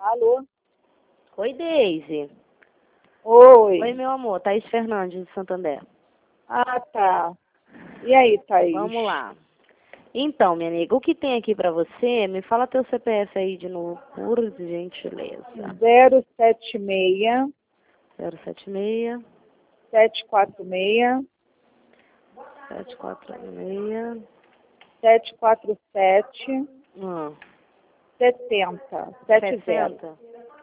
Alô? Oi, Deise. Oi. Oi, meu amor. Thaís Fernandes, de Santander. Ah, tá. E aí, Thaís? Vamos lá. Então, minha amiga, o que tem aqui pra você? Me fala teu CPF aí de novo, por gentileza. 076 076 746 746 747 ah, 70 70 60?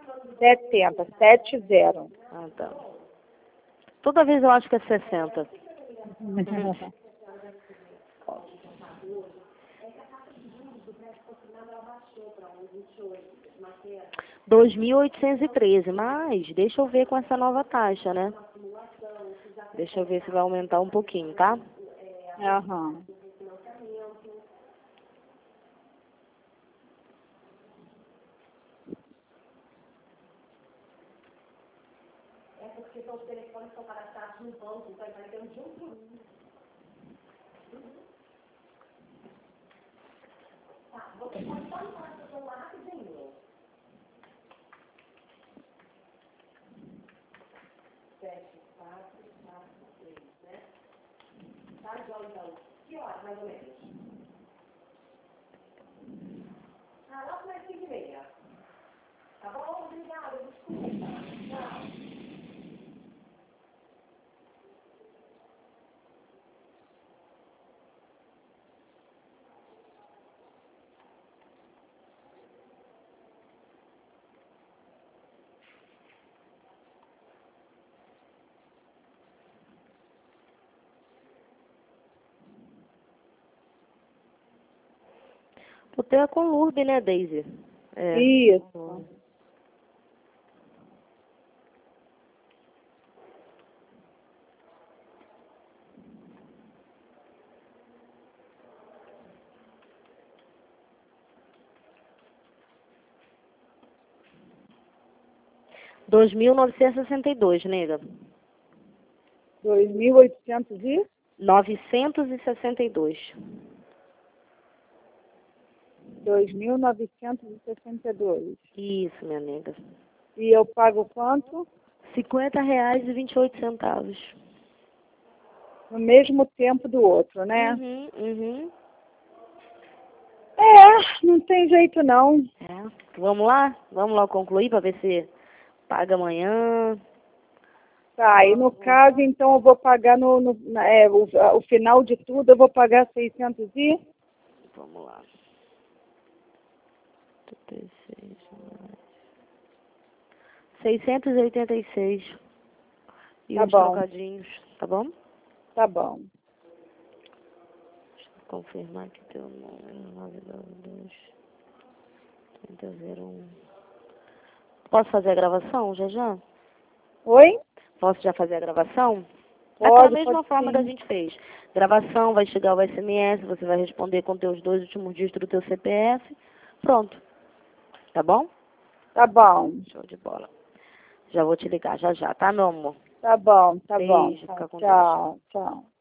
70. Ah, tá. Toda vez eu acho que é 60. 2.813, mas deixa eu ver com essa nova taxa, né? Deixa eu ver se vai aumentar um pouquinho, tá? Aham. O teu é com Lourdes, né, Deise? É. Isso. R$ 2.962, nega. 2.800 e 962. 2.962. Isso, minha nega. E eu pago quanto? R$ 50,28. No mesmo tempo do outro, né? Uhum. É, não tem jeito não. É. Vamos lá? Vamos lá concluir para ver se paga amanhã. Tá, e no caso, então, eu vou pagar o final de tudo, eu vou pagar 600 e... Vamos lá. 86 mais 686. E Tá uns bom, trocadinhos, tá bom? tá bom. Deixa eu confirmar aqui teu número. 992 3001. Posso fazer a gravação já já? Oi? Posso já fazer a gravação? Daquela Pode mesma forma que a sim. gente fez. Gravação, vai chegar o SMS, você vai responder com teus 2 últimos dígitos do teu CPF. Pronto. Tá bom? Tá bom, Show de bola. Já vou te ligar já já, tá, meu amor? tá bom, tá bom. Beijo, fica com Deus. Tchau, tchau.